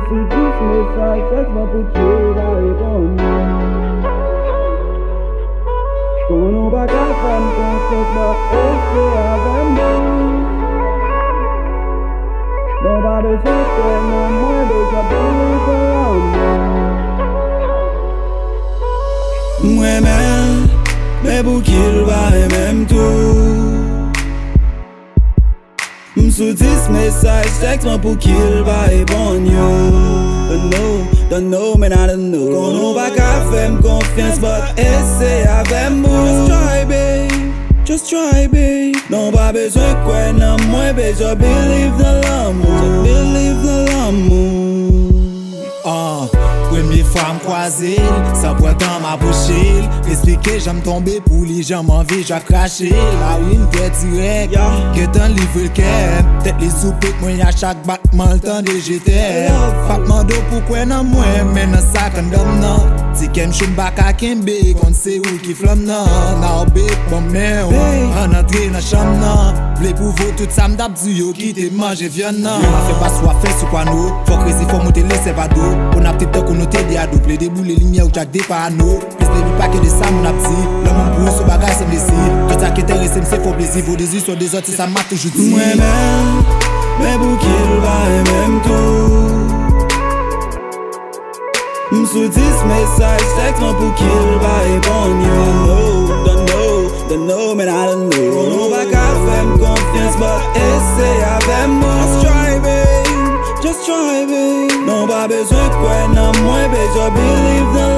sou dix mensaj seksman pou ki va repon konon pa ka fèm konfians ba ese avèm non pa bezwen kè nan mwen deja believe the l'amour mwen men pou kil va remèm tou M'sou 10 mensaj seksman pou kil va repon yo Don't know, man I don't know konon pa ka fèm konfians but ese avèm mou Just try babe non pa bezwen kwen nan mwen beja believe the l'amour Believe the l'amour Premier fois m'croiser, ça pourrait tant m'approcher. Expliquer, j'aime tomber pour les gens m'envie, j'ai craché. La oui, m'était direct, que t'en livre le cœur. Peut-être les soupes, moi y'a chaque battement le temps de j'étais. Pas m'mando pourquoi non moi, mais non ça qu'on donne non. Si qu'aime j'suis m'bac à Kimbe, qu'on sait où qui flamme non. Now big, bon mais on entre dans chambre non. V'lez pour vous, tout ça m'dap du yo qui te mange viande non. M'a fait pas soit fait sous quoi nous. Faut crazy, faut monter laisser pas d'eau. On a peut-être qu'on noté des ados, les déboules, les lumières ou jack des panos. Plus de pas que de ça, mon petit. L'homme pour ce bagage, c'est blessé. Tout ça qui intéresse, c'est faux plaisir. Vos désirs sur des autres, ça m'a toujours dit. Moi-même, mais pour qu'il va et même tout. M'sou 10 mensaj seksman pou kil va repon yo Don't know, man I don't know konon pa ka fèm konfians but ese avèm mou Just try babe non pa bezwen kwen nan mwen beja believe the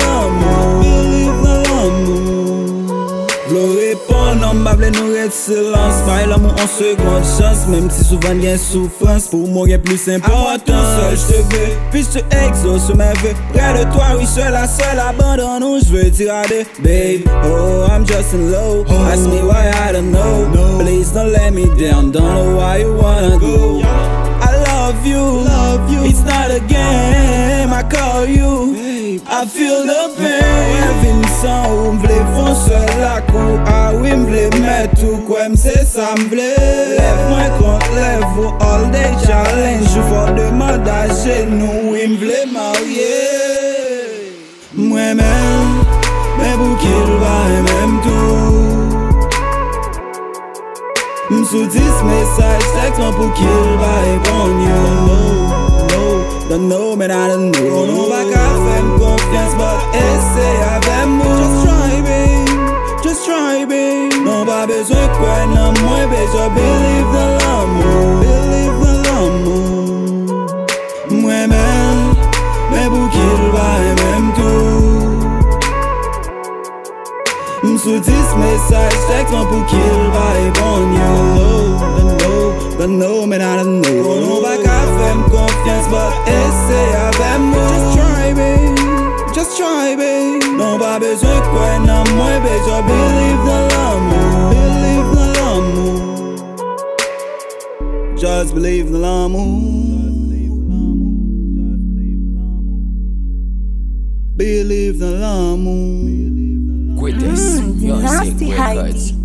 l'amour V'lo repon nan mba vle nou ret silans Bay l'amour en seconde chance Même si souvent gen souffrance Pour moi gen plus important seul j'te veux Puis j'te exauce mes vœux Près de toi oui je suis la seule Abandonne où j'veux tirader Babe, oh I'm just in low Ask me why I don't know Please don't let me down Don't know why you wanna go I love you, it's not a game I call you, I feel the pain Vin san ou m'vle fon seul la kou Ah oui m'vle met tout quoi m'se sa m'vle Lève mwen kont lève ou all day challenge Ou fò demande à genou Oui m'vle marier Mwen men pou kil va et même tout M'sou 10 mensaj seksman pou kil va repon yo Don't know, man I don't know konon pa ka fèm konfians but ese avèm mou Just try babe non pa bezwen kwen nan mwen beja believe the l'amour Mwen men pou kil va et même tout M'sou 10 mensaj seksman pou kil va repon yo Don't know, man I don't know konon pa ka fèm konfians but ese avèm mou Just try babe non pa bezwen kwen nan mwen beja believe the l'amour Just believe the l'amour Believe the l'amour Greatest music records.